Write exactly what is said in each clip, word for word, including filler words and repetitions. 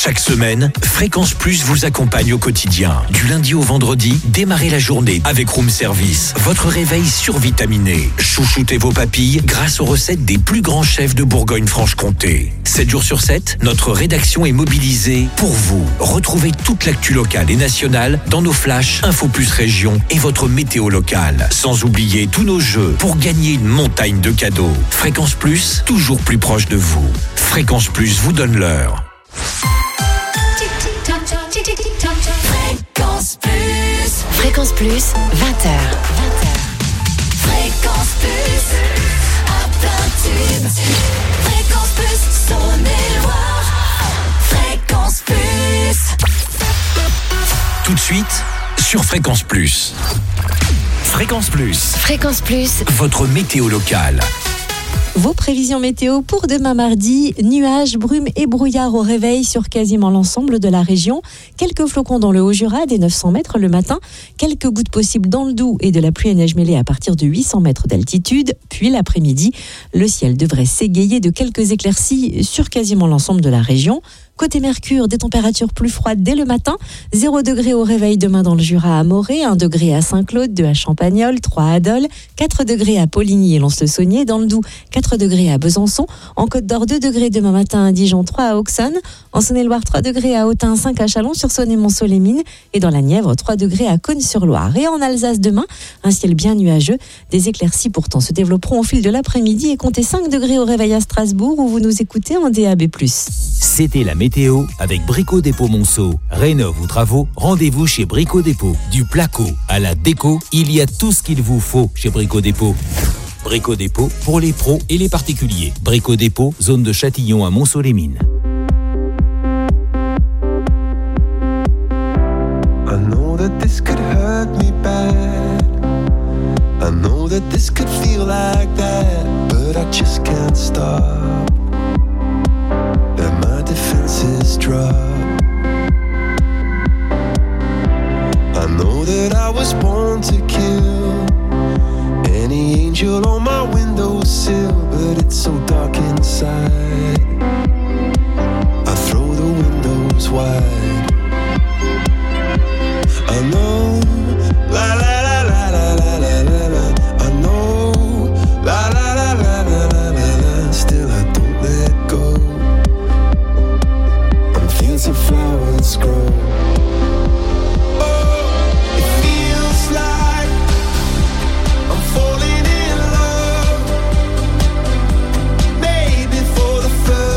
Chaque semaine, Fréquence Plus vous accompagne au quotidien. Du lundi au vendredi, démarrez la journée avec Room Service. Votre réveil survitaminé. Chouchoutez vos papilles grâce aux recettes des plus grands chefs de Bourgogne-Franche-Comté. sept jours sur sept, notre rédaction est mobilisée pour vous. Retrouvez toute l'actu locale et nationale dans nos flashs Info Plus Région et votre météo locale. Sans oublier tous nos jeux pour gagner une montagne de cadeaux. Fréquence Plus, toujours plus proche de vous. Fréquence Plus vous donne l'heure. Fréquence Plus. Fréquence Plus, vingt heures. vingt heures. Fréquence Plus, à plein tube. Fréquence Plus, Saône-et-Loire. Fréquence Plus. Tout de suite, sur Fréquence Plus. Fréquence Plus. Fréquence Plus. Votre météo locale. Vos prévisions météo pour demain mardi, nuages, brumes et brouillard au réveil sur quasiment l'ensemble de la région. Quelques flocons dans le Haut-Jura, des neuf cents mètres le matin. Quelques gouttes possibles dans le Doubs et de la pluie et neige mêlée à partir de huit cents mètres d'altitude. Puis l'après-midi, le ciel devrait s'égayer de quelques éclaircies sur quasiment l'ensemble de la région. Côté Mercure, des températures plus froides dès le matin. zéro degré au réveil demain dans le Jura à Morée, un degré à Saint-Claude, deux à Champagnole, trois à Dole, quatre degrés à Poligny et Lons-le-Saunier. Dans le Doubs, quatre degrés à Besançon. En Côte d'Or, deux degrés demain matin à Dijon, trois à Auxonne. En Saône-et-Loire, trois degrés à Autun, cinq à Chalon-sur-Saône et Montceau-les-Mines. Et dans la Nièvre, trois degrés à Cosne-sur-Loire. Et en Alsace demain, un ciel bien nuageux. Des éclaircies pourtant se développeront au fil de l'après-midi et comptez cinq degrés au réveil à Strasbourg où vous nous écoutez en D A B plus. C'était la météo avec Brico Dépôt Monceau. Rénove ou travaux, rendez-vous chez Brico Dépôt. Du placo à la déco, il y a tout ce qu'il vous faut chez Brico Dépôt. Brico Dépôt pour les pros et les particuliers. Brico Dépôt, zone de Châtillon à Montceau-les-Mines. I know that this could hurt me bad. I know that this could feel like that, but I just can't stop. And my defenses drop. I know that I was born to kill any angel on my windowsill, but it's so dark inside. I throw the windows wide. I know, la la la la la la la la la. I know, la la la la la la la la. Still I don't let go. And fields of flowers grow. Oh, it feels like I'm falling in love. Maybe for the first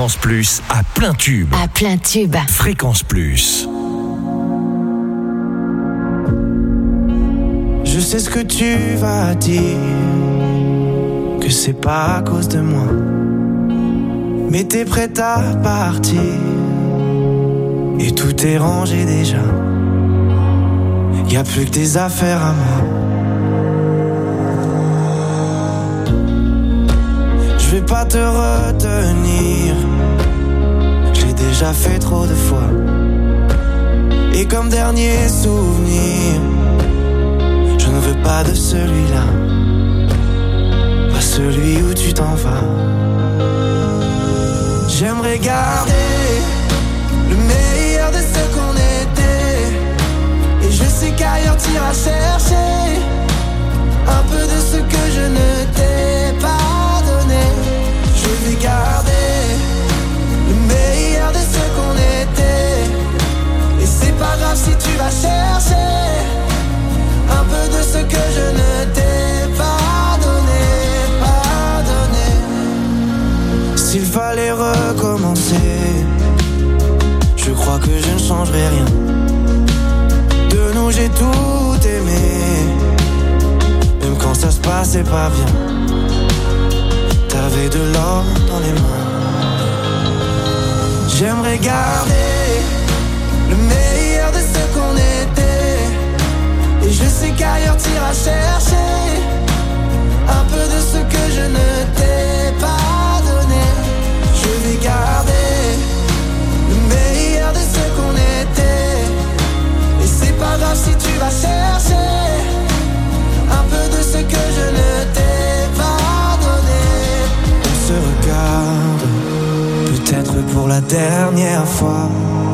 Fréquence Plus à plein tube. À plein tube. Fréquence Plus. Je sais ce que tu vas dire, que c'est pas à cause de moi, mais t'es prête à partir et tout est rangé déjà. Y'a plus que tes affaires à moi. Je vais pas te retenir, je l'ai déjà fait trop de fois. Et comme dernier souvenir, je ne veux pas de celui-là, pas celui où tu t'en vas. J'aimerais garder le meilleur de ce qu'on était, et je sais qu'ailleurs t'iras chercher un peu de ce que je ne t'ai pas donné. Je vais garder le meilleur de ce qu'on était, et c'est pas grave si tu vas chercher un peu de ce que je ne t'ai pas donné, pas donné. S'il fallait recommencer, je crois que je ne changerai rien. De nous j'ai tout aimé, même quand ça se passait pas bien. T'avais de l'or dans les mains. J'aimerais garder le meilleur de ce qu'on était, et je sais qu'ailleurs t'iras chercher un peu de ce que je ne t'ai pas donné. Je vais garder le meilleur de ce qu'on était, et c'est pas grave si tu vas chercher un peu de ce que je ne t'ai pas donné. On se regarde, peut-être pour la dernière fois,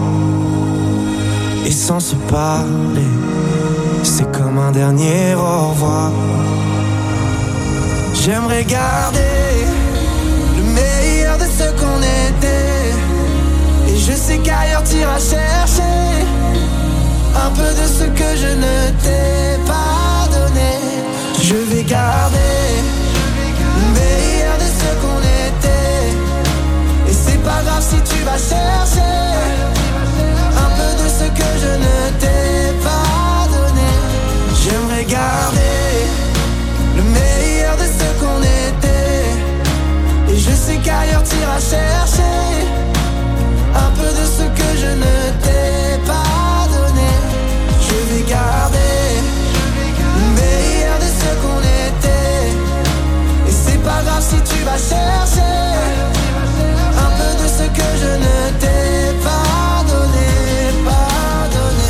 et sans se parler, c'est comme un dernier au revoir. J'aimerais garder le meilleur de ce qu'on était, et je sais qu'ailleurs t'iras chercher un peu de ce que je ne t'ai pas donné. Je vais garder le meilleur de ce qu'on était, et c'est pas grave si tu vas chercher un peu de ce que je ne t'ai pas donné. J'aimerais garder le meilleur de ce qu'on était, et je sais qu'ailleurs t'iras chercher un peu de ce que je ne t'ai pas donné. Je vais garder le meilleur de ce qu'on était, et c'est pas grave si tu vas chercher un peu de ce que je ne t'ai pas donné, pas donné.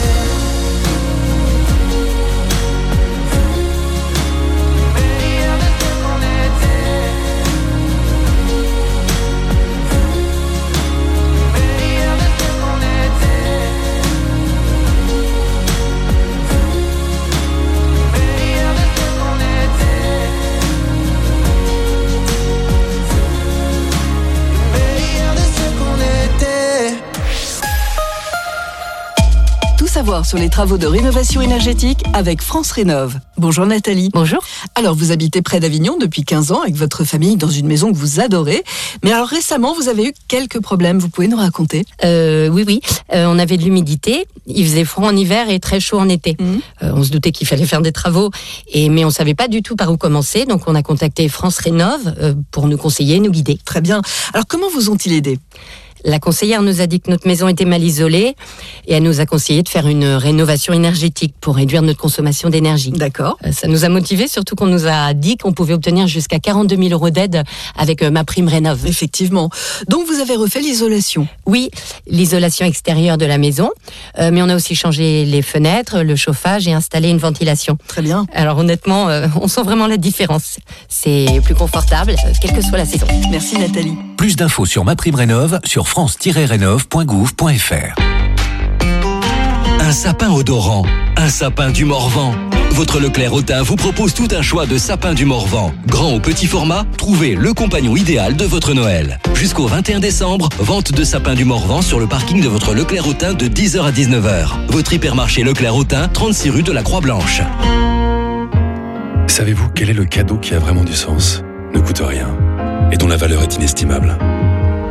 Savoir sur les travaux de rénovation énergétique avec France Rénov. Bonjour Nathalie. Bonjour. Alors vous habitez près d'Avignon depuis quinze ans avec votre famille dans une maison que vous adorez. Mais alors récemment vous avez eu quelques problèmes, vous pouvez nous raconter? euh, Oui, oui. Euh, on avait de l'humidité, il faisait froid en hiver et très chaud en été. Mmh. Euh, on se doutait qu'il fallait faire des travaux, et, mais on ne savait pas du tout par où commencer. Donc on a contacté France Rénov euh, pour nous conseiller, nous guider. Très bien. Alors comment vous ont-ils aidés? La conseillère nous a dit que notre maison était mal isolée, et elle nous a conseillé de faire une rénovation énergétique pour réduire notre consommation d'énergie. D'accord. Ça nous a motivés, surtout qu'on nous a dit qu'on pouvait obtenir jusqu'à quarante-deux mille euros d'aide avec ma prime Rénov. Effectivement. Donc vous avez refait l'isolation? Oui, l'isolation extérieure de la maison, euh, mais on a aussi changé les fenêtres, le chauffage et installé une ventilation. Très bien. Alors honnêtement, euh, on sent vraiment la différence. C'est plus confortable, euh, quelle que soit la saison. Merci Nathalie. Plus d'infos sur ma prime Rénov sur france tiret rénov point gouv point f r. Un sapin odorant, un sapin du Morvan. Votre Leclerc Autun vous propose tout un choix de sapins du Morvan. Grand ou petit format, trouvez le compagnon idéal de votre Noël. Jusqu'au vingt et un décembre, vente de sapins du Morvan sur le parking de votre Leclerc Autun de dix heures à dix-neuf heures. Votre hypermarché Leclerc Autun, trente-six rue de la Croix-Blanche. Savez-vous quel est le cadeau qui a vraiment du sens, ne coûte rien et dont la valeur est inestimable?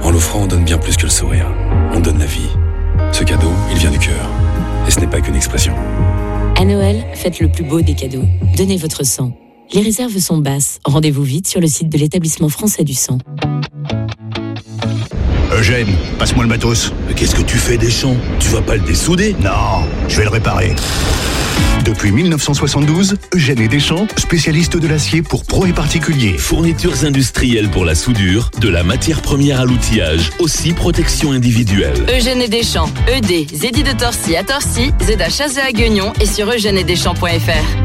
En l'offrant, on donne bien plus que le sourire. On donne la vie. Ce cadeau, il vient du cœur. Et ce n'est pas qu'une expression. À Noël, faites le plus beau des cadeaux. Donnez votre sang. Les réserves sont basses. Rendez-vous vite sur le site de l'établissement français du sang. Eugène, passe-moi le matos. Mais qu'est-ce que tu fais, Deschamps? Tu vas pas le dessouder? Non, je vais le réparer. Depuis mille neuf cent soixante-douze, Eugène et Deschamps, spécialistes de l'acier pour pros et particuliers. Fournitures industrielles pour la soudure, de la matière première à l'outillage, aussi protection individuelle. Eugène et Deschamps, E D, Zédy de Torcy à Torcy, Z à Chazé à Guignon et sur eugène et deschamps point f r.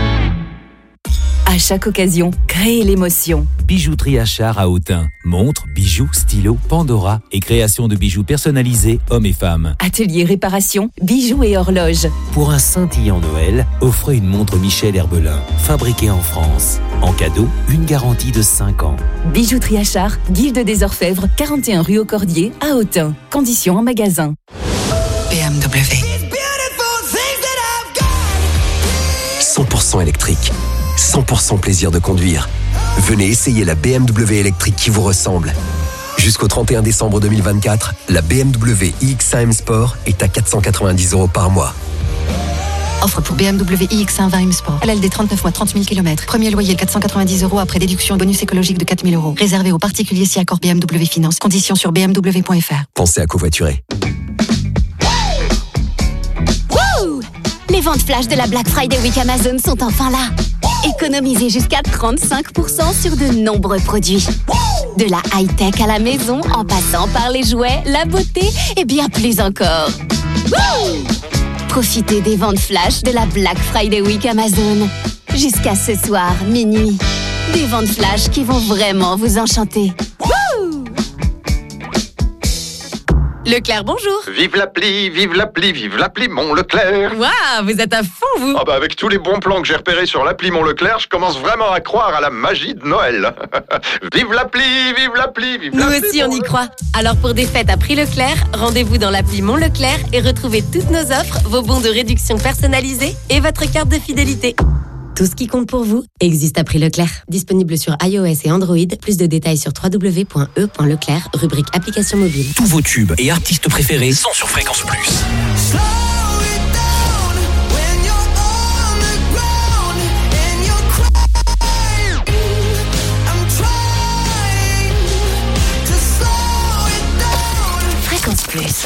À chaque occasion, créez l'émotion. Bijouterie Achard à Autun. Montres, bijoux, stylos, Pandora et création de bijoux personnalisés hommes et femmes. Atelier réparation, bijoux et horloges. Pour un scintillant Noël, offrez une montre Michel Herbelin, fabriquée en France. En cadeau, une garantie de cinq ans. Bijouterie Achard, Guilde des Orfèvres, quarante et un rue au Cordier, à Autun. Conditions en magasin. B M W. cent pour cent électrique. cent pour cent plaisir de conduire. Venez essayer la B M W électrique qui vous ressemble. Jusqu'au trente et un décembre deux mille vingt-quatre, la B M W i X un M Sport est à quatre cent quatre-vingt-dix euros par mois. Offre pour B M W i X un vingt M Sport. L L D trente-neuf mois, trente mille kilomètres. Premier loyer quatre cent quatre-vingt-dix euros après déduction bonus écologique de quatre mille euros. Réservé aux particuliers si accord B M W Finance. Conditions sur b m w point f r. Pensez à covoiturer. Wouh! Les ventes flash de la Black Friday Week Amazon sont enfin là. Économisez jusqu'à trente-cinq pour cent sur de nombreux produits. De la high-tech à la maison, en passant par les jouets, la beauté et bien plus encore. Wouh! Profitez des ventes flash de la Black Friday Week Amazon. Jusqu'à ce soir, minuit. Des ventes flash qui vont vraiment vous enchanter. Wouh! Leclerc, bonjour. Vive l'appli, vive l'appli, vive l'appli Mon Leclerc. Waouh, vous êtes à fond, vous. Ah bah avec tous les bons plans que j'ai repérés sur l'appli Mon Leclerc, je commence vraiment à croire à la magie de Noël. Vive l'appli, vive l'appli, vive Nous l'appli. aussi, on y croit. Alors pour des fêtes à prix Leclerc, rendez-vous dans l'appli Mon Leclerc et retrouvez toutes nos offres, vos bons de réduction personnalisés et votre carte de fidélité. Tout ce qui compte pour vous existe à prix Leclerc. Disponible sur iOS et Android. Plus de détails sur w w w point e point leclerc, rubrique application mobile. Tous vos tubes et artistes préférés sont sur Fréquence Plus. Fréquence Plus.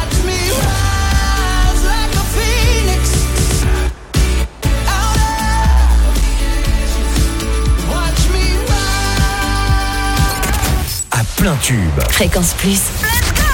À plein tube. Fréquence Plus. Let's go!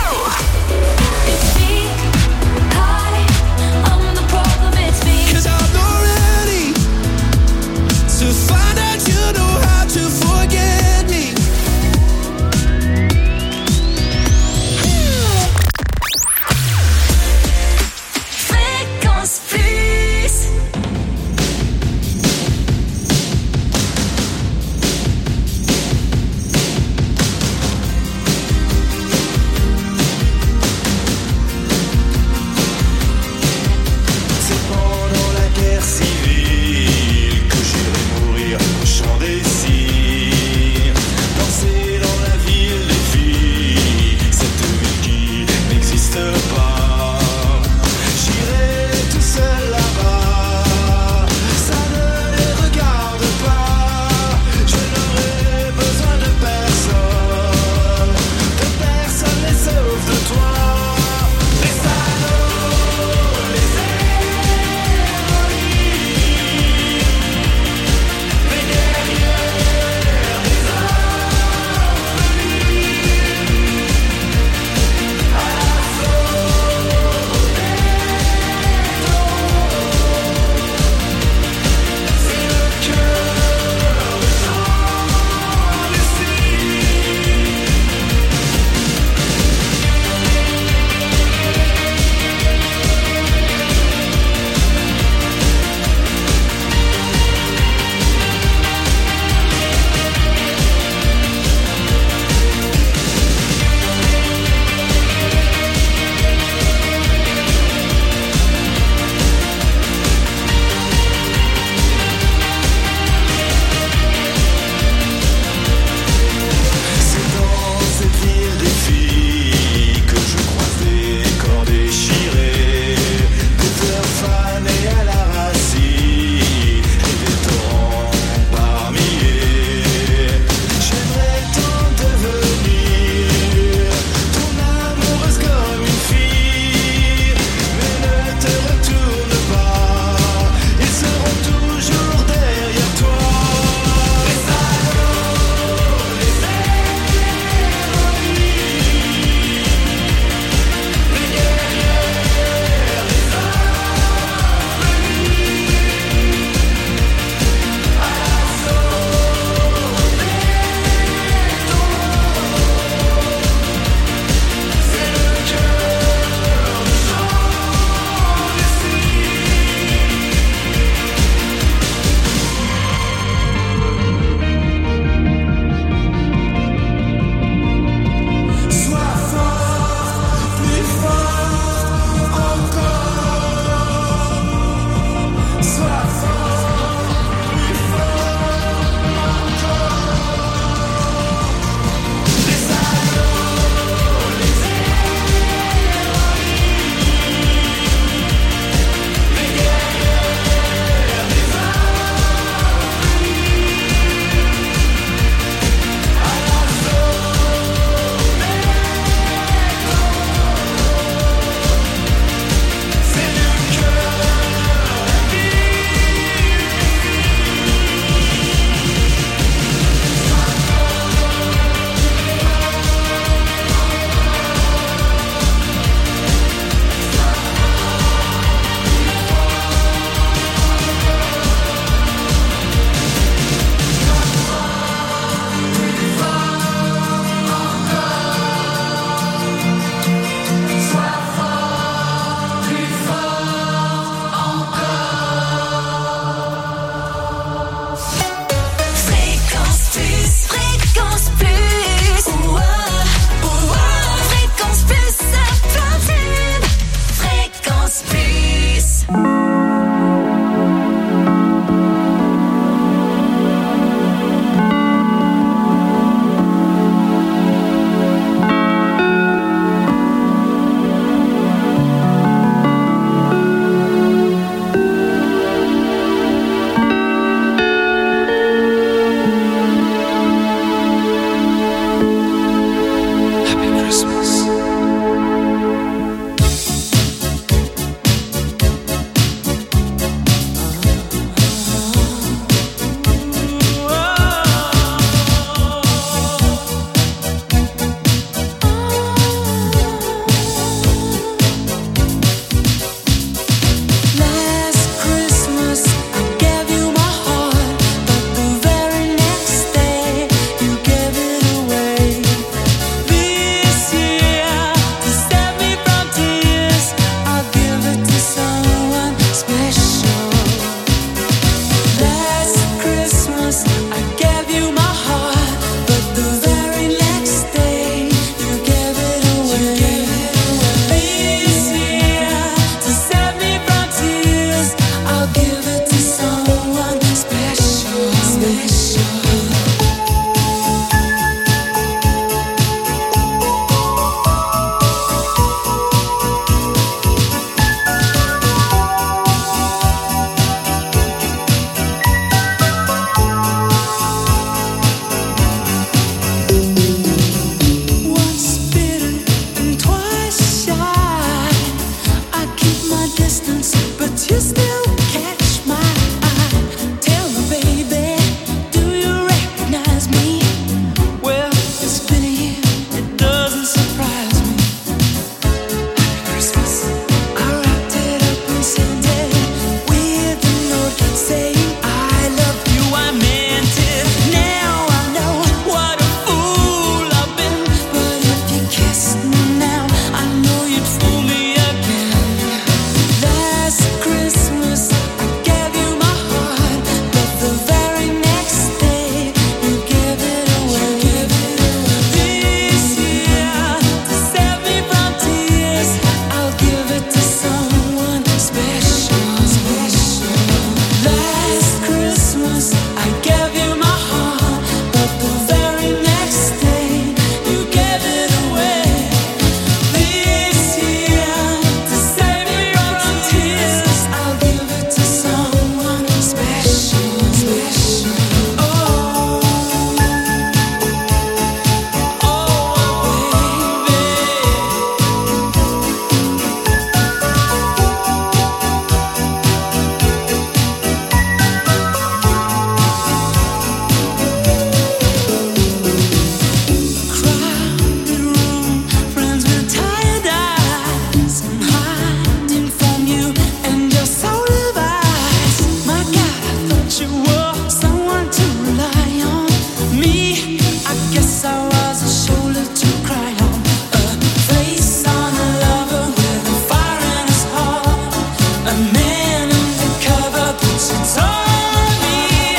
you were someone to rely on. Me, I guess I was a shoulder to cry on. A face on a lover with a fire in his heart. A man undercover, but you tore me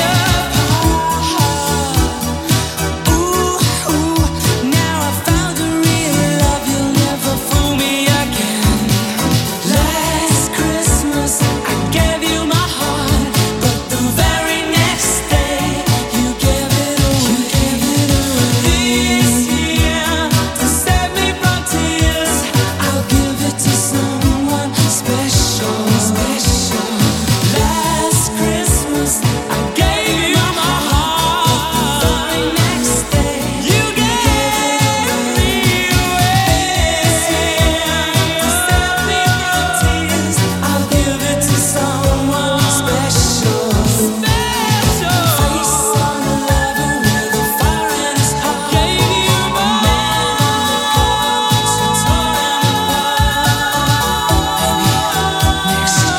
apart. Ooh, ooh, now I found a real love. You'll never fool me again. Last Christmas I gave you my heart, but the very next day you gave it away. This year, to save me from tears, I'll give it to someone special. Special. Last Christmas I gave you my heart, but the very next day you gave me away. To save me from tears, I'll give it to someone special. Special. Face on a lover with a fire in his heart. Gave you my heart, but you tore him apart. Next year,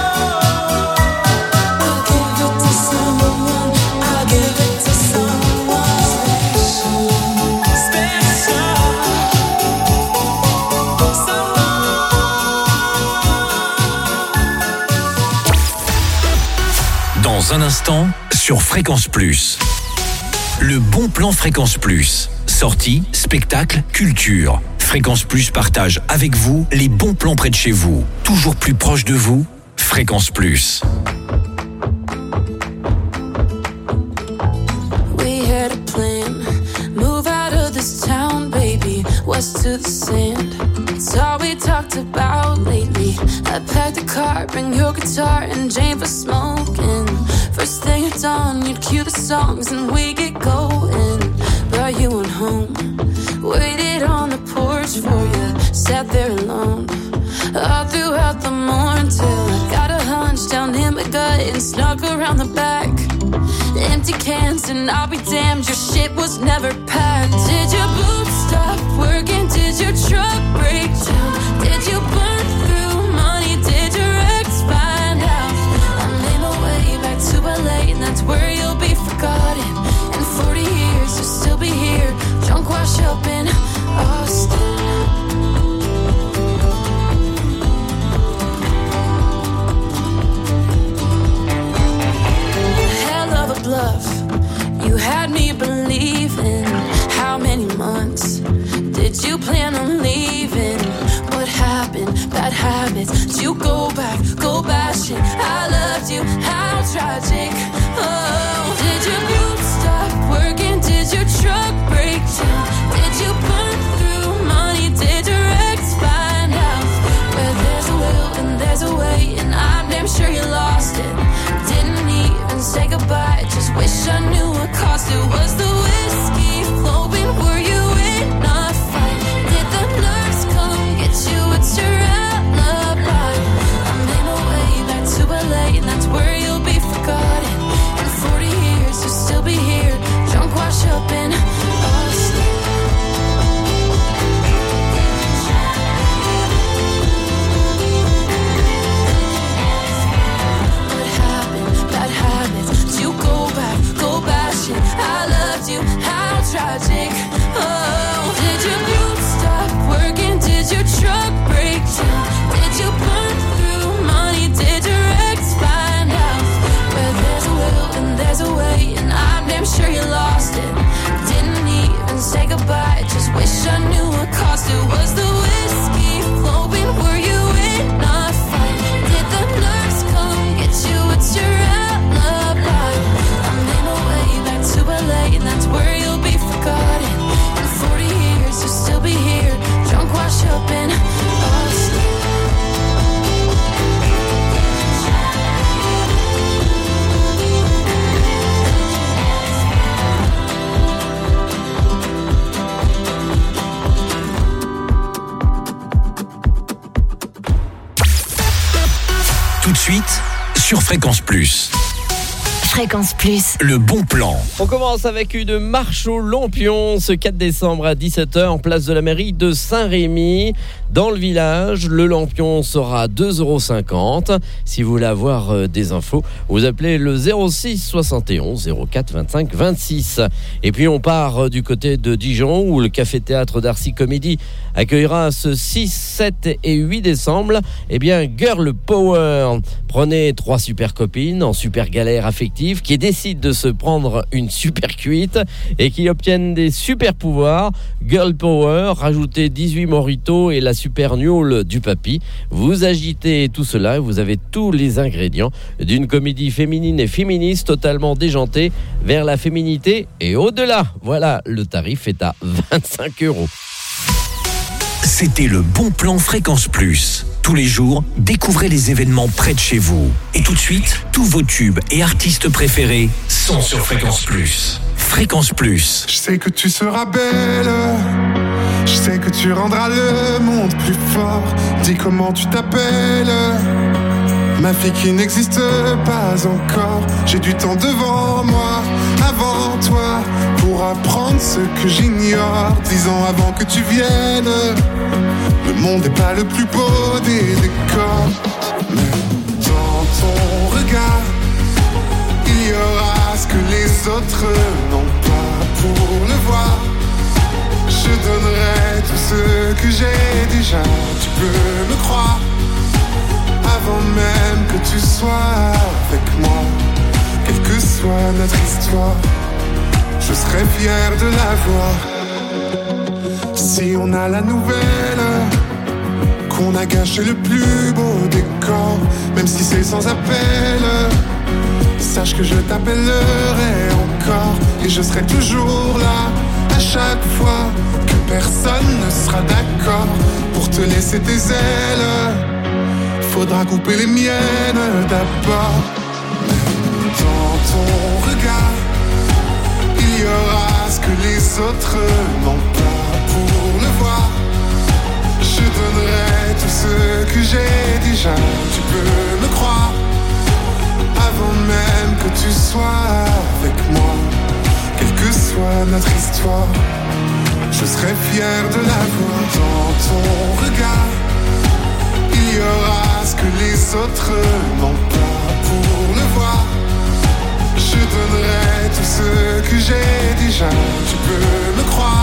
I'll give it to someone. I'll give it to someone special. Special. Dans un instant, sur Fréquence Plus. Le bon plan Fréquence Plus. Sorties, spectacles, culture. Fréquence Plus partage avec vous les bons plans près de chez vous. Toujours plus proche de vous, Fréquence Plus. We had a plan, move out of this town, baby, west to the sand. It's all we talked about lately. I packed the car, bring your guitar and Jane for smoking. First thing at dawn, you'd cue the songs and we get going. But you went home, waited on the porch for you, sat there alone. All throughout the morning till I got a hunch down in my gut and snuck around the back. Empty cans and I'll be damned, your shit was never packed. Did your boots stop working? Did your truck break down? Did you burn through money? Did your ex find out? I made my way back to L A and that's where you'll be forgotten. In forty years you'll still be here, drunk wash up in Austin. Bluff. You had me believing. How many months did you plan on leaving? What happened? Bad habits. Did you go back? Go bashing. I loved you. How tragic. Oh, did your boots stop working? Did your truck break down? Did you burn through money? Did your ex find out? Where there's a will and there's a way, and I'm damn sure you lost it. Didn't even say goodbye. Just wish I knew what caused it. Was the whiskey flowing? Were you in a fight? Did the nurse come get you? It's your alibi. I made my way back to L A and that's where you'll be forgotten. Fréquence Plus. Le bon plan. On commence avec une marche au Lampion ce quatre décembre à dix-sept heures en place de la mairie de Saint-Rémy. Dans le village, le Lampion sera deux euros cinquante. Si vous voulez avoir des infos, vous appelez le zéro six soixante et onze zéro quatre vingt-cinq vingt-six. Et puis on part du côté de Dijon où le café-théâtre d'Arcy Comédie accueillera ce six, sept et huit décembre eh bien Girl Power. Prenez trois super copines en super galère affective qui décident de se prendre une super cuite et qui obtiennent des super pouvoirs. Girl Power, rajoutez dix-huit mojitos et la super gnôle du papy. Vous agitez tout cela et vous avez tous les ingrédients d'une comédie féminine et féministe totalement déjantée vers la féminité et au-delà. Voilà, le tarif est à vingt-cinq euros. C'était le bon plan Fréquence Plus. Tous les jours, découvrez les événements près de chez vous. Et tout de suite, tous vos tubes et artistes préférés sont sur Fréquence Plus. Fréquence Plus. Je sais que tu seras belle, je sais que tu rendras le monde plus fort. Dis comment tu t'appelles, ma fille qui n'existe pas encore. J'ai du temps devant moi, avant toi, pour apprendre ce que j'ignore. Dix ans avant que tu viennes, le monde n'est pas le plus beau des décors. Mais dans ton regard, il y aura ce que les autres n'ont pas. Pour le voir, je donnerai tout ce que j'ai déjà. Tu peux me croire, avant même que tu sois avec moi. Quelle que soit notre histoire, je serai fier de la voir. Si on a la nouvelle qu'on a gâché le plus beau décor, même si c'est sans appel, sache que je t'appellerai encore. Et je serai toujours là à chaque fois que personne ne sera d'accord pour te laisser tes ailes. Faudra couper les miennes d'abord. Dans ton regard, il y aura ce que les autres n'ont pas. Pour le voir, je donnerai tout ce que j'ai déjà. Tu peux me croire, avant même que tu sois avec moi. Quelle que soit notre histoire, je serai fier de la voir. Dans ton regard, il y aura ce que les autres n'ont pas. Pour le voir, je donnerai tout ce que j'ai déjà. Tu peux me croire,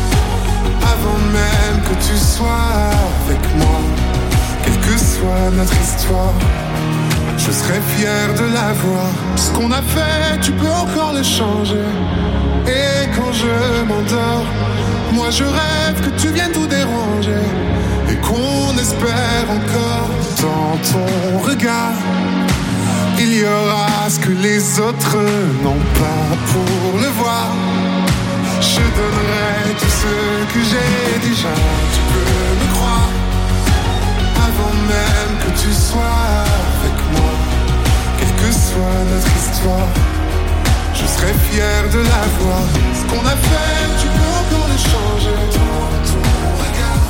avant même que tu sois avec moi. Quelle que soit notre histoire, je serai fier de la voir. Ce qu'on a fait, tu peux encore le changer. Et quand je m'endors, moi je rêve que tu viennes tout déranger. Et qu'on espère encore. Dans ton regard, il y aura ce que les autres n'ont pas. Pour le voir, je donnerai tout ce que j'ai déjà. Tu peux me croire, avant même que tu sois avec moi. Quelle que soit notre histoire, je serai fier de la voir. Ce qu'on a fait, tu peux encore le changer. Dans ton regard,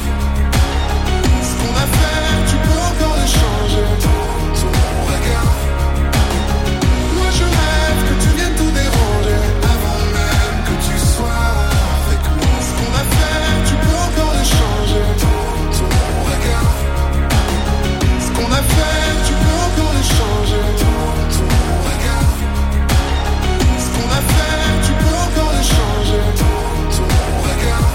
ce qu'on a fait, tu peux encore le changer. Dans ton regard, moi je rêve que tu viennes tout déranger. Avant même que tu sois avec moi. Ce qu'on a fait, tu peux encore le changer. Dans ton regard, ce qu'on a fait, tu peux encore le changer. Dans ton regard, ce qu'on a fait, tu peux encore le changer. Dans ton regard,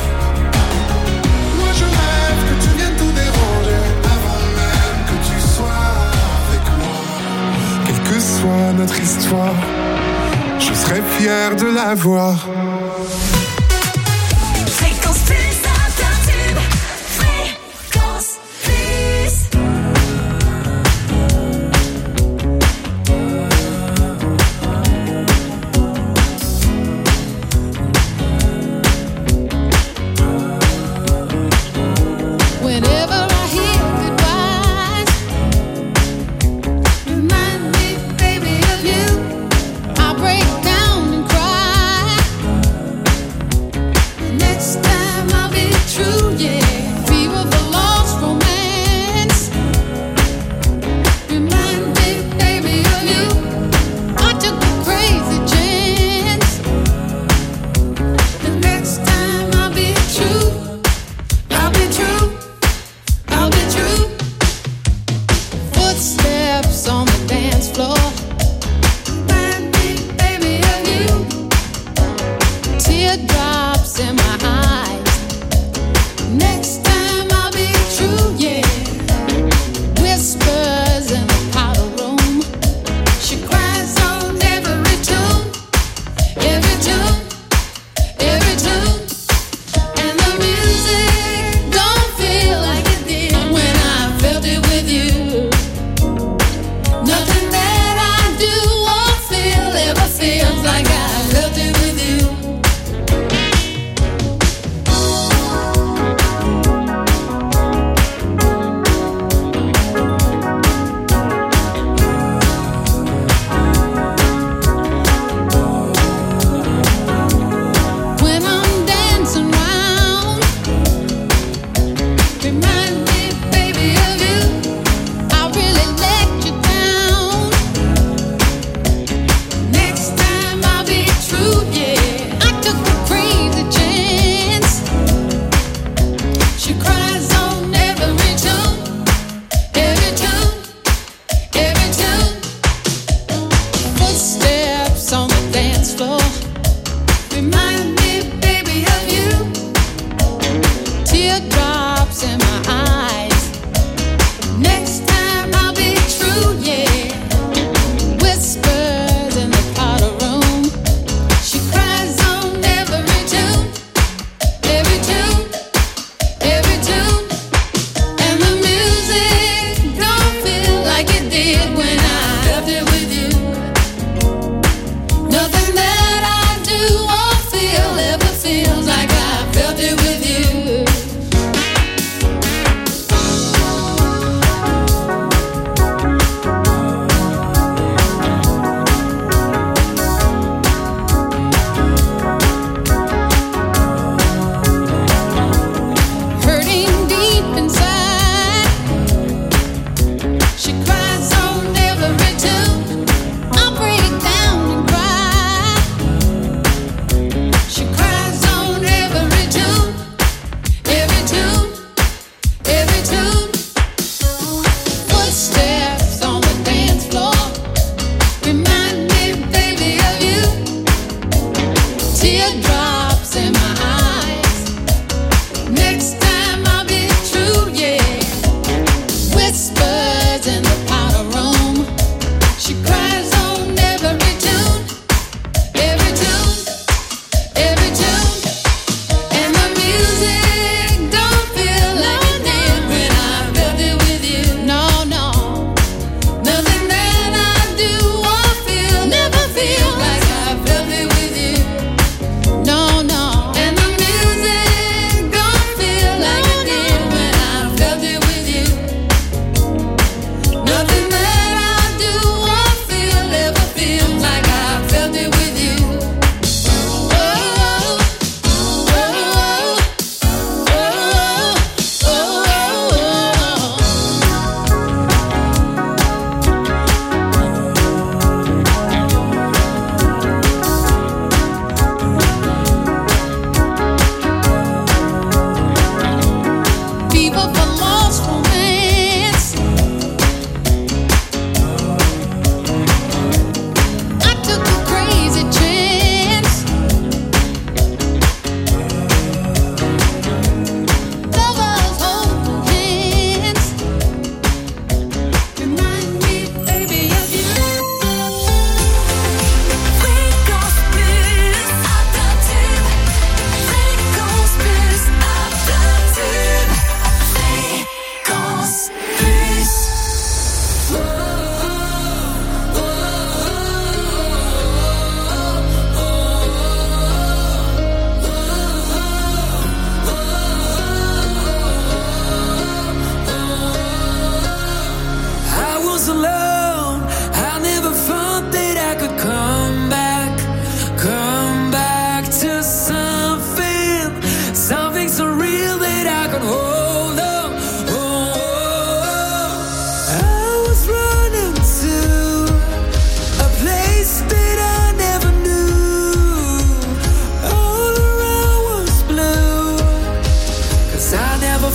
moi je rêve que tu viennes tout déranger. Avant même que tu sois avec moi. Quelle que soit notre histoire, je serai fier de la voir. Fréquence Plus, Intertube. Fréquence Plus. Whenever I hear goodbyes, remind me, baby, of you. I break down and cry.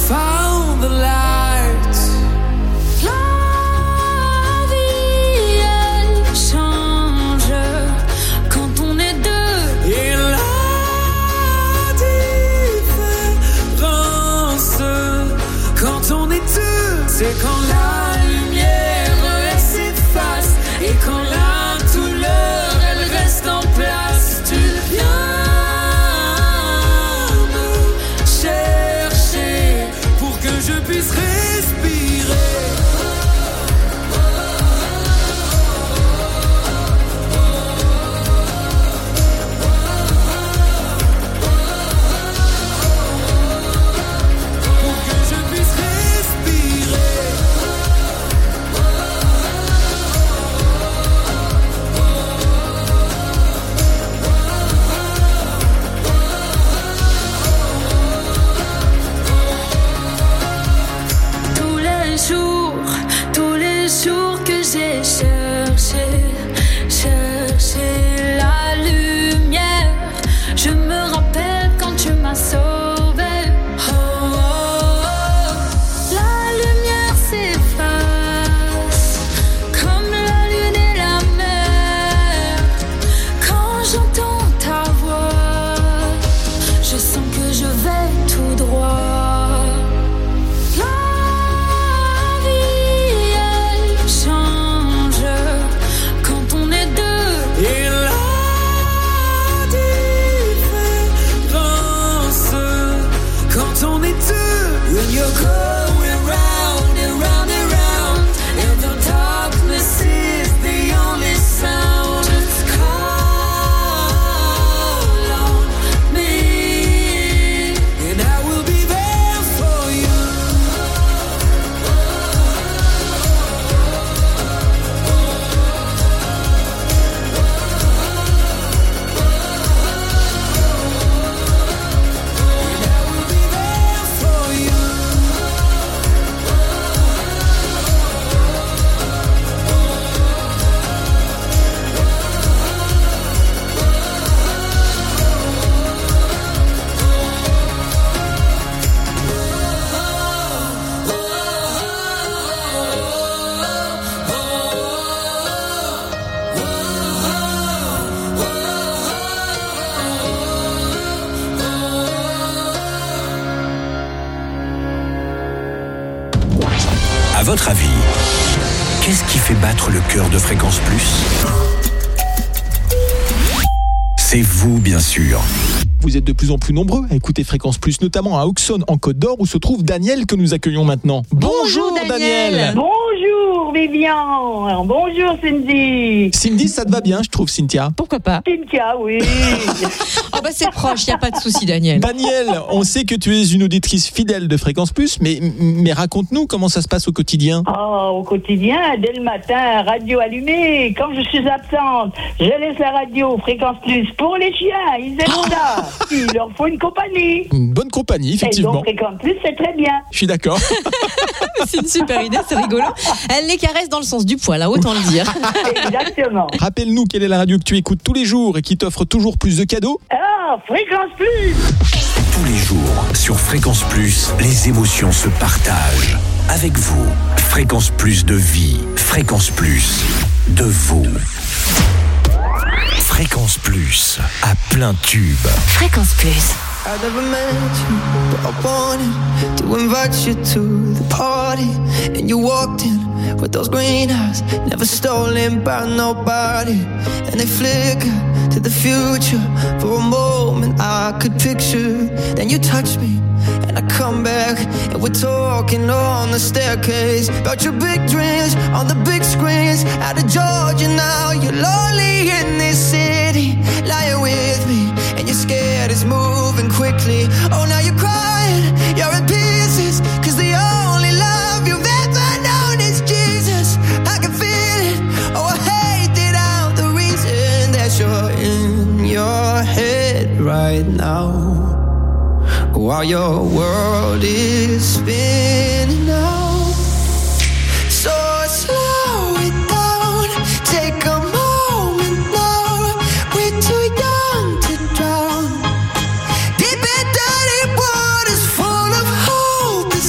found the light. La vie, elle change quand on est deux. Et la différence quand on est deux, c'est quand la lumière elle s'efface et quand la douleur elle reste en place. Tu viens me chercher pour que je puisse respirer. Tous les jours, tous les jours que j'ai cherché, cherché la lumière. Je me rappelle quand tu m'as sauvé. Oh, oh, oh. La lumière s'efface comme la lune et la mer. Quand j'entends ta voix, je sens que je vais tout droit. La vie, elle change quand on est deux. Et la différence quand on est deux. When you're going round and round and round, and the darkness is the only sound. Just call on me, and I will be there for you. For you. À votre avis, qu'est-ce qui fait battre le cœur de Fréquence Plus ? C'est vous, bien sûr. Vous êtes de plus en plus nombreux à écouter Fréquence Plus, notamment à Auxonne, en Côte d'Or, où se trouve Daniel, que nous accueillons maintenant. Bonjour Daniel. Bonjour Vivian. Bonjour Cindy. Cindy, ça te va bien, je trouve, Cynthia. Pourquoi pas? Cynthia, oui. Oh bah c'est proche, il n'y a pas de souci Daniel. Daniel, on sait que tu es une auditrice fidèle de Fréquence Plus, mais, mais raconte-nous comment ça se passe au quotidien. Oh, au quotidien, dès le matin, radio allumée. Quand je suis absente, je laisse la radio Fréquence Plus pour les chiens. Ils aiment ça. Il leur faut une compagnie. Une bonne compagnie, effectivement. Et donc Fréquence Plus, c'est très bien. Je suis d'accord. C'est une super idée, c'est rigolo. Elle les caresse dans le sens du poil, hein, autant le dire. Exactement. Rappelle-nous quelle est la radio que tu écoutes tous les jours et qui t'offre toujours plus de cadeaux. Ah, Fréquence Plus. Tous les jours, sur Fréquence Plus, les émotions se partagent. Avec vous, Fréquence Plus de vie, Fréquence Plus de vous. Fréquence Plus, à plein tube. Fréquence Plus. I never met you, but I wanted to invite you to the party. And you walked in with those green eyes, never stolen by nobody. And they flicker to the future. For a moment I could picture. Then you touch me and I come back, and we're talking on the staircase about your big dreams on the big screens. Out of Georgia now, you're lonely in this city, lying with me, and you're scared it's moving quickly. Oh, now you're crying, you're in pieces, cause the only love you've ever known is Jesus. I can feel it, oh, I hate it out, the reason that you're in your head right now, while your world is spinning now. So slow it down, take a moment now. We're too young to drown. Deep and dirty waters full of hope. The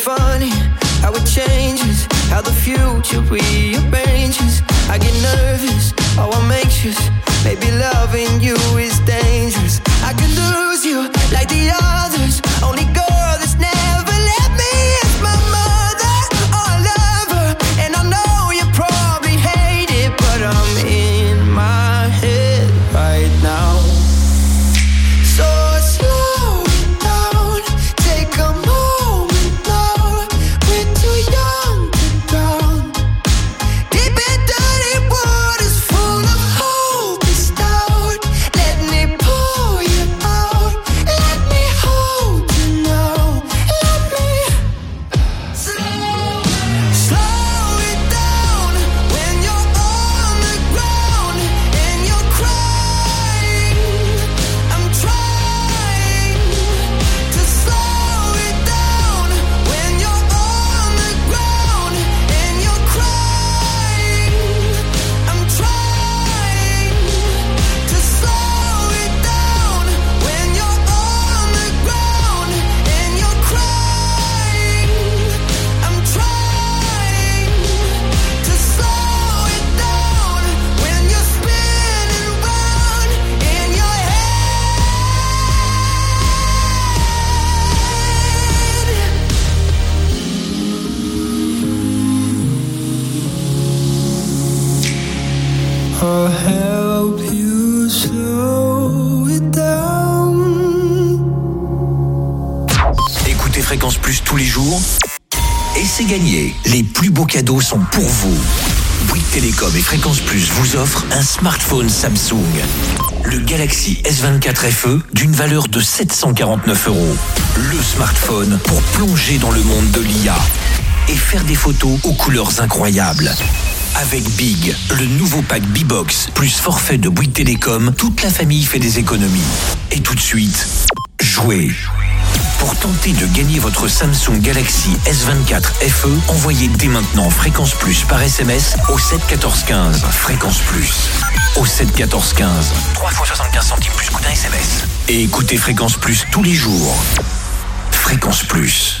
funny how it changes, how the future rearranges. I get nervous, oh I'm anxious. Maybe loving you is dangerous. I could lose you like the others. Only girl that's never let me is my mother or a lover. And I know you probably hate it, but I'm in my head right now. So slow it down, take a moment now. We're too young to drown. Deep in dirty waters full of hopeless doubt. Let me pull you out. Let me hold you now. Let me slow, slow it down. When you're on the ground and you're crying, I'm trying to slow it down. When you're on the ground and you're crying, I'm trying to slow it down. When you're on the ground and you're crying, I'm trying to slow it down. When you're spinning round in your head. I'll help you slow it down. Écoutez Fréquence Plus tous les jours et c'est gagné. Les plus beaux cadeaux sont pour vous. Bouygues Télécom et Fréquence Plus vous offrent un smartphone Samsung. Le Galaxy S vingt-quatre F E d'une valeur de sept cent quarante-neuf euros. Le smartphone pour plonger dans le monde de l'I A et faire des photos aux couleurs incroyables. Avec Big, le nouveau pack B-Box plus forfait de Bouygues Télécom, toute la famille fait des économies. Et tout de suite, jouez. Pour tenter de gagner votre Samsung Galaxy S vingt-quatre F E, envoyez dès maintenant Fréquence Plus par S M S au sept quatorze quinze. Fréquence Plus au sept quatorze quinze. trois fois soixante-quinze centimes plus coût d'un S M S. Et écoutez Fréquence Plus tous les jours. Fréquence Plus.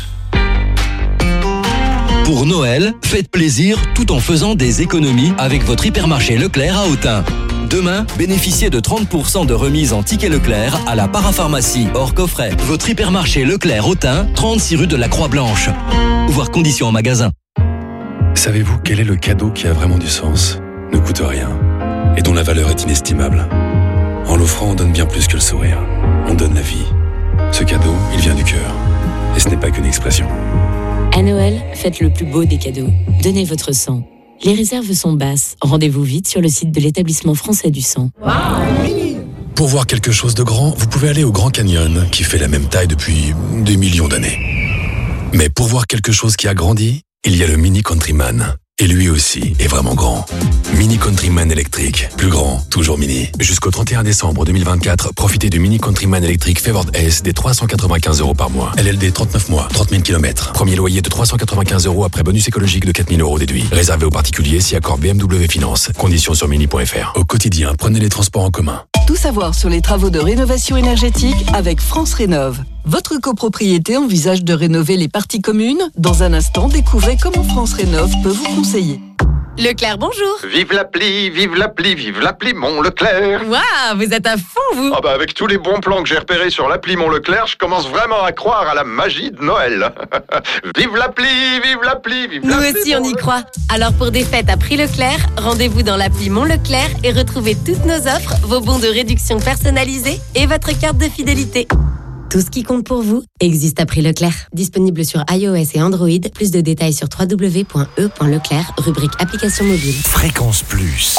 Pour Noël, faites plaisir tout en faisant des économies avec votre hypermarché Leclerc à Autun. Demain, bénéficiez de trente pour cent de remise en ticket Leclerc à la parapharmacie hors coffret. Votre hypermarché Leclerc Autun, trente-six rue de la Croix-Blanche. Voir conditions en magasin. Savez-vous quel est le cadeau qui a vraiment du sens, ne coûte rien et dont la valeur est inestimable? En l'offrant, on donne bien plus que le sourire. On donne la vie. Ce cadeau, il vient du cœur. Et ce n'est pas qu'une expression. À Noël, faites le plus beau des cadeaux. Donnez votre sang. Les réserves sont basses. Rendez-vous vite sur le site de l'établissement français du sang. Pour voir quelque chose de grand, vous pouvez aller au Grand Canyon, qui fait la même taille depuis des millions d'années. Mais pour voir quelque chose qui a grandi, il y a le Mini Countryman. Et lui aussi est vraiment grand. Mini Countryman électrique. Plus grand, toujours mini. Jusqu'au trente et un décembre deux mille vingt-quatre, profitez du Mini Countryman électrique Favored S des trois cent quatre-vingt-quinze euros par mois. L L D trente-neuf mois, trente mille kilomètres. Premier loyer de trois cent quatre-vingt-quinze euros après bonus écologique de quatre mille euros déduit. Réservé aux particuliers si accord B M W Finance. Conditions sur mini point F R. Au quotidien, prenez les transports en commun. Tout savoir sur les travaux de rénovation énergétique avec France Rénov. Votre copropriété envisage de rénover les parties communes? Dans un instant, découvrez comment France Rénov peut vous conseiller. Leclerc, bonjour. Vive l'appli, vive l'appli, vive l'appli Mon Leclerc. Waouh, vous êtes à fond, vous. Ah bah avec tous les bons plans que j'ai repérés sur l'appli Mon Leclerc, je commence vraiment à croire à la magie de Noël. Vive l'appli, vive l'appli, vive Nous l'appli. aussi, on y croit. Alors pour des fêtes à prix Leclerc, rendez-vous dans l'appli Mon Leclerc et retrouvez toutes nos offres, vos bons de réduction personnalisés et votre carte de fidélité. Tout ce qui compte pour vous existe à prix Leclerc. Disponible sur iOS et Android. Plus de détails sur w w w point e point leclerc, rubrique application mobile. Fréquence Plus.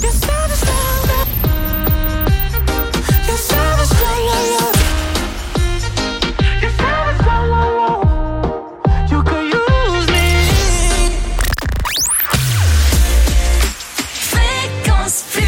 Fréquence Plus.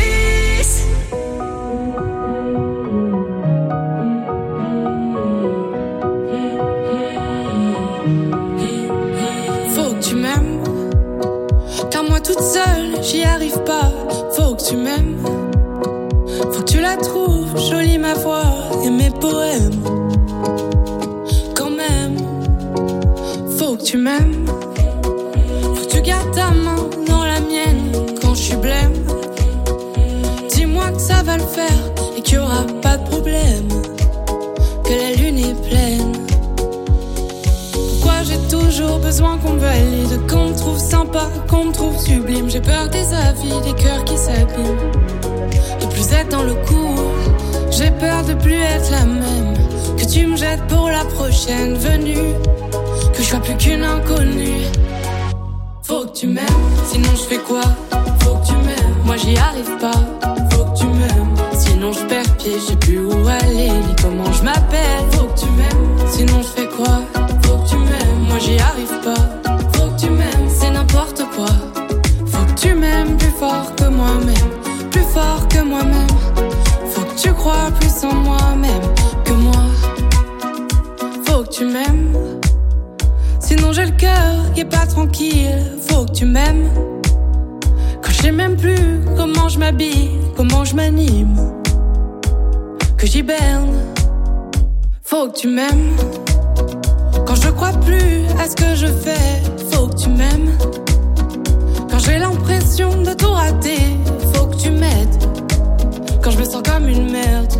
Faut que tu m'aimes, car moi toute seule j'y arrive pas. Faut que tu m'aimes, faut que tu la trouves jolie ma voix et mes poèmes. Quand même, faut que que tu m'aimes. Faut que tu gardes ta main dans la mienne quand je suis blême. Dis-moi que ça va le faire et qu'il y aura pas de problème, que la lune est pleine. Pourquoi j'ai toujours besoin qu'on me valide, qu'on me trouve sympa, qu'on me trouve sublime. J'ai peur des avis, des cœurs qui s'abîment, de plus être dans le coup. J'ai peur de plus être la même, que tu me jettes pour la prochaine venue, que je sois plus qu'une inconnue. Faut que tu m'aimes, sinon je fais quoi? Faut que tu m'aimes, moi j'y arrive pas. Faut que tu m'aimes, sinon je perds pied, je sais plus où aller, ni comment je m'appelle. Faut que tu m'aimes, sinon je fais quoi? Faut que tu m'aimes, moi j'y arrive pas. Faut que tu m'aimes, c'est n'importe quoi. Faut que tu m'aimes plus fort que moi-même, plus fort que moi-même. Faut que tu crois plus en moi-même que moi. Faut que tu m'aimes, sinon j'ai le cœur qui est pas tranquille. Faut que tu m'aimes, quand je sais même plus comment je m'habille, comment je m'anime, que j'hiberne. Faut que tu m'aimes, quand je crois plus à ce que je fais. Faut que tu m'aimes, quand j'ai l'impression de tout rater. Faut que tu m'aides, quand je me sens comme une merde.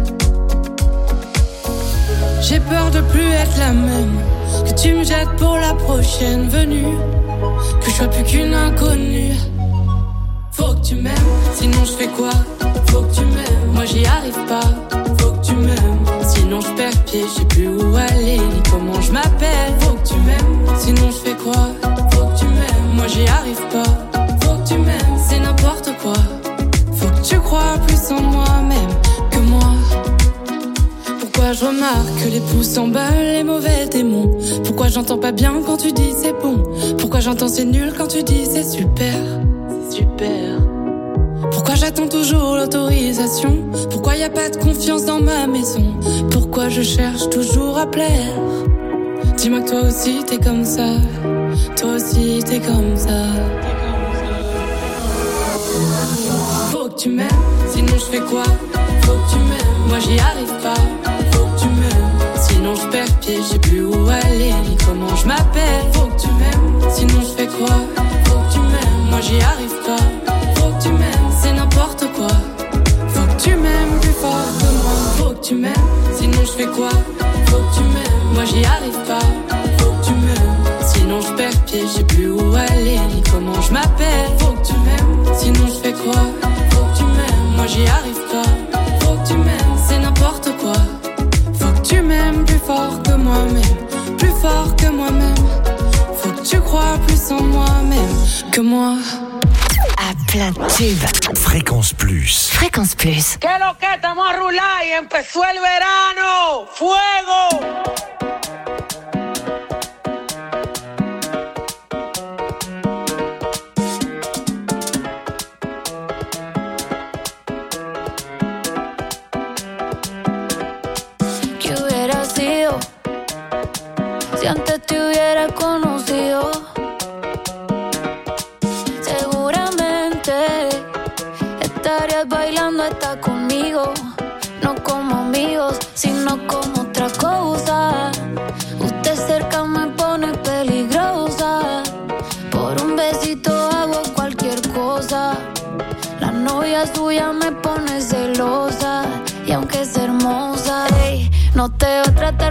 J'ai peur de plus être la même, que tu me jettes pour la prochaine venue, que je sois plus qu'une inconnue. Faut que tu m'aimes, sinon je fais quoi? Faut que tu m'aimes, moi j'y arrive pas. Faut que tu m'aimes, sinon je perds pied, je sais plus où aller, ni comment je m'appelle. Faut que tu m'aimes, sinon je fais quoi? Faut que tu m'aimes, moi j'y arrive pas. Faut que tu m'aimes, c'est n'importe quoi. Faut que tu crois plus en moi-même que moi. Pourquoi je remarque que les pouces s'emballent, les mauvais démons? Pourquoi j'entends pas bien quand tu dis c'est bon? Pourquoi j'entends c'est nul quand tu dis c'est super? C'est super. Pourquoi j'attends toujours l'autorisation? Pourquoi y a pas de confiance dans ma maison? Pourquoi je cherche toujours à plaire? Dis-moi que toi aussi t'es comme ça. Toi aussi t'es comme ça. Faut que tu m'aimes, sinon je fais quoi? Faut que tu m'aimes, moi j'y arrive pas. Faut que tu m'aimes, sinon je perds pied, je sais plus où aller, ni comment je m'appelle. Faut que tu m'aimes, sinon je fais quoi? Faut que tu m'aimes, moi j'y arrive pas. Faut que tu m'aimes, c'est n'importe quoi. Faut que tu m'aimes plus fort que moi. Faut que tu m'aimes, sinon je fais quoi? Faut que tu m'aimes, moi j'y arrive pas. Faut que tu m'aimes, sinon je perds pied, je sais plus où aller, ni comment je m'appelle. Faut que tu m'aimes, sinon je fais quoi? Faut que tu m'aimes, moi j'y arrive pas. Faut que tu m'aimes, c'est n'importe quoi. Faut que tu m'aimes plus fort que moi-même, plus fort que moi-même. Faut que tu crois plus en moi-même que moi. À plein de tubes. Fréquence Plus. Fréquence Plus. ¿Qué lo que estamos a rular y empezó el verano? ¡Fuego! ¿Qué hubiera sido si antes te hubiera conocido? Seguramente estarías bailando hasta conmigo, no como amigos, sino como otra cosa. Usted cerca me pone peligrosa, por un besito hago cualquier cosa. La novia suya me pone celosa, y aunque es hermosa, ey, no te va a tratar